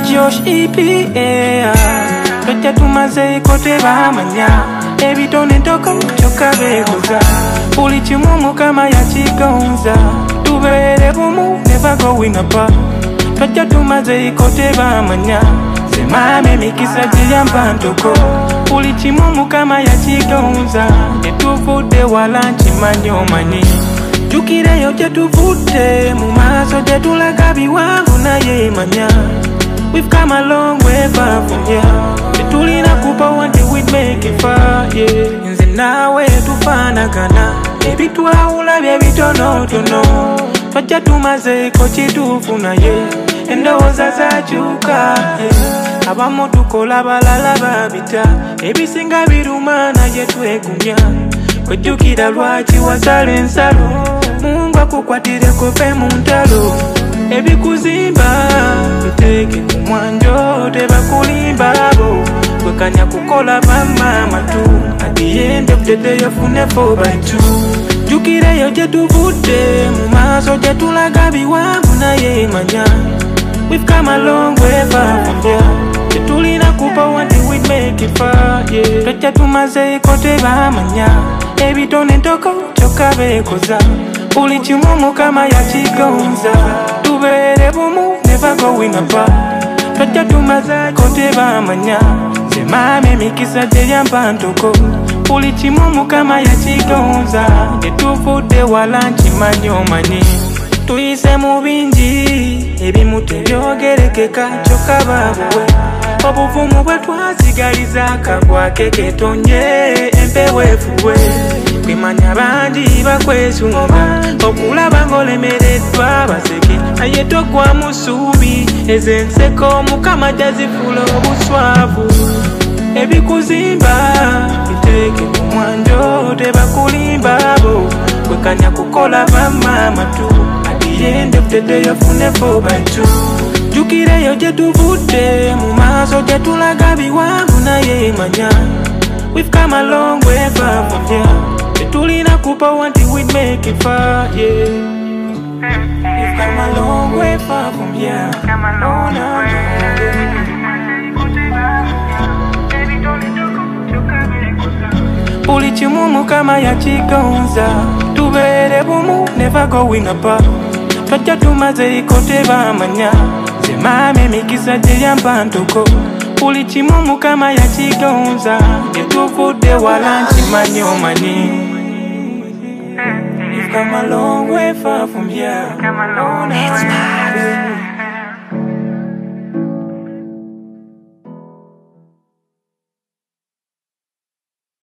Josh EPA Tocha tumaze kote bamanya Ebitone ntoko choka bekoza Buli kimumu kama ya chigonza Tubere bumu never going apart Tocha tumaze kote bamanya Semame mikisa jiyamba ntoko Buli kimumu kama ya chigonza Etuvude wala nchimanyo mani Jukire yote tuvude Mumaso jetulaga biwangu na ye manya We've come a long way far from here Betulina kupa one day we'd make it far, yeah Nze nawe tufana kana Baby tuwaula baby tono Twaja tumaze kochi tufuna, yeah Endoza za chuka, yeah Abamo tukola balala babita Baby singa birumana yetwe kumya Kujukira lwachi wasale nsalo Mungu akukwatire kope muntalo Ebi kuzimba Biteke kumwanjo Teba kulimba bo Kwekanya kukola mama matu At the end of the day yofune 4x2 Jukire yoje tuvude Mumaso jetulaga biwangu na ye manya We've come a long way far from here Jetulina kupa one day we'd make it far, yeah Tocha tumaze kote bamanya Ebitone ntoko choka bekoza Buli kimumu kama ya chigonza Tubere bumu never going apart Tocha tumaze kote bamanya Semame mikisa jeyamba ntoko Buli kimumu kama ya chigonza Etuvude wala nchimanyo mani Tuyise mu bingi Ebimu tebyogerekeka choka babuwe Obuvumu bwe twasigaliza kagwa keketonye empewe fuwe Kwimanya bandi bakwesunga Okulaba ngolemereddwa baseke Ayeto kwa musubi Ezenseko mukama jazifula obuswavu Ebikuzimba Biteke kumwanjo Tebakulimba bo Kwekanya kukola mama matu At the end of the day yofune 4x2 Jukire yoje tuvude Mumaso jetulaga biwangu na ye manya We've come a long way far from here Betulina kupa one day we'd make it far, yeah We've come a long way far from here Oh no, Buli kimumu kama ya chigonza Tubere bumu never going apart Twaja tumaze kote bamanya Semame mikisa jeyamba ntoko Buli kimumu kama ya chigonza Etuvude wala nchimanyo mani We've come a long way far from here.